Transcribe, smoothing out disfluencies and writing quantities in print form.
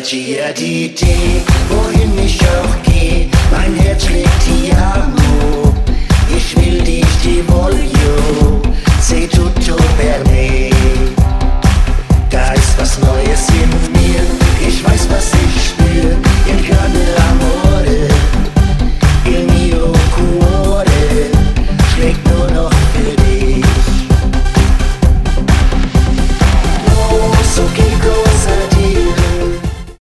G-R-D-D, wohin ich auch geh, mein Herz lebt.